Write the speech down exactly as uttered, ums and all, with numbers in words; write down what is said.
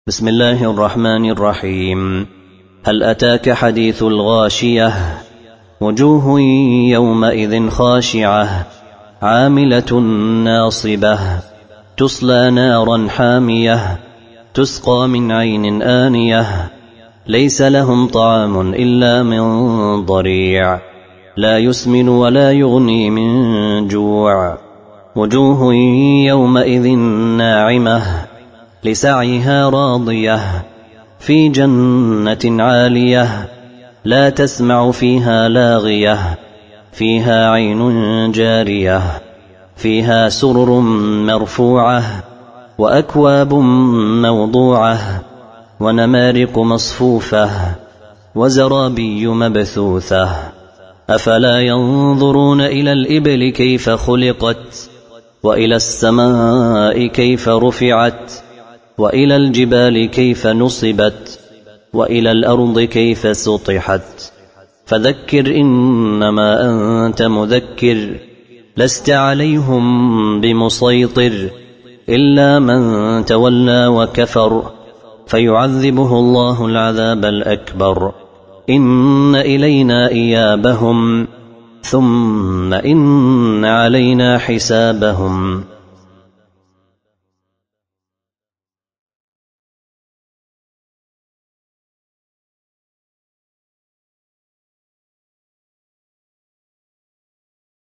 بسم الله الرحمن الرحيم. هل أتاك حديث الغاشية؟ وجوه يومئذ خاشعة عاملة ناصبة تصلى نارا حامية تسقى من عين آنية ليس لهم طعام إلا من ضريع لا يسمن ولا يغني من جوع. وجوه يومئذ ناعمة لسعيها راضية في جنة عالية لا تسمع فيها لاغية فيها عين جارية فيها سرر مرفوعة وأكواب موضوعة ونمارق مصفوفة وزرابي مبثوثة. أفلا ينظرون إلى الإبل كيف خلقت وإلى السماء كيف رفعت وإلى الجبال كيف نصبت وإلى الأرض كيف سطحت. فذكر إنما أنت مذكر لست عليهم بمسيطر إلا من تولى وكفر فيعذبه الله العذاب الأكبر. إن إلينا إيابهم ثم إن علينا حسابهم.